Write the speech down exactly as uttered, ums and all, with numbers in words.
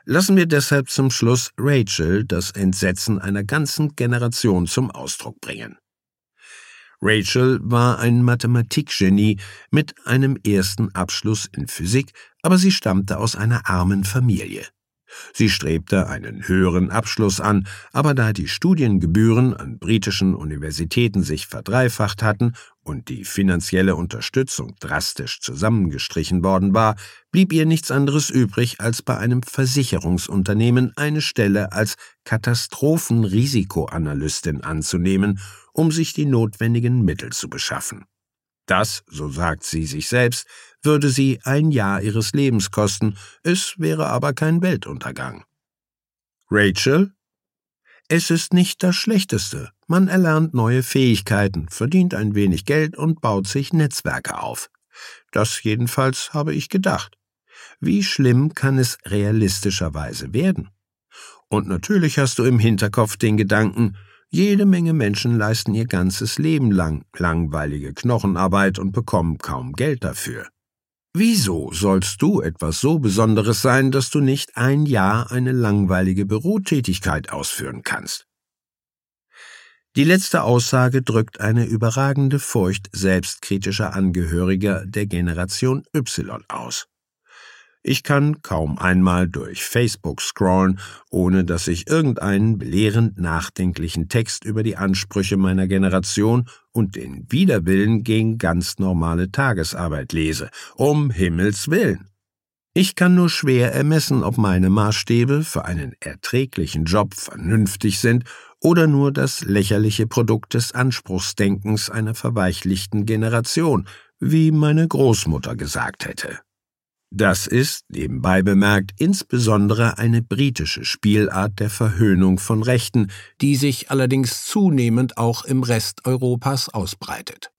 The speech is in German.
Lassen wir deshalb zum Schluss Rachel das Entsetzen einer ganzen Generation zum Ausdruck bringen. Rachel war ein Mathematikgenie mit einem ersten Abschluss in Physik, aber sie stammte aus einer armen Familie. Sie strebte einen höheren Abschluss an, aber da die Studiengebühren an britischen Universitäten sich verdreifacht hatten und die finanzielle Unterstützung drastisch zusammengestrichen worden war, blieb ihr nichts anderes übrig, als bei einem Versicherungsunternehmen eine Stelle als Katastrophenrisikoanalystin anzunehmen, um sich die notwendigen Mittel zu beschaffen. Das, so sagt sie sich selbst, würde sie ein Jahr ihres Lebens kosten, es wäre aber kein Weltuntergang. Rachel? Es ist nicht das Schlechteste. Man erlernt neue Fähigkeiten, verdient ein wenig Geld und baut sich Netzwerke auf. Das jedenfalls habe ich gedacht. Wie schlimm kann es realistischerweise werden? Und natürlich hast du im Hinterkopf den Gedanken, jede Menge Menschen leisten ihr ganzes Leben lang langweilige Knochenarbeit und bekommen kaum Geld dafür. Wieso sollst du etwas so Besonderes sein, dass du nicht ein Jahr eine langweilige Bürotätigkeit ausführen kannst? Die letzte Aussage drückt eine überragende Furcht selbstkritischer Angehöriger der Generation Y aus. Ich kann kaum einmal durch Facebook scrollen, ohne dass ich irgendeinen belehrend nachdenklichen Text über die Ansprüche meiner Generation und den Widerwillen gegen ganz normale Tagesarbeit lese. Um Himmels Willen! Ich kann nur schwer ermessen, ob meine Maßstäbe für einen erträglichen Job vernünftig sind oder nur das lächerliche Produkt des Anspruchsdenkens einer verweichlichten Generation, wie meine Großmutter gesagt hätte. Das ist, nebenbei bemerkt, insbesondere eine britische Spielart der Verhöhnung von Rechten, die sich allerdings zunehmend auch im Rest Europas ausbreitet.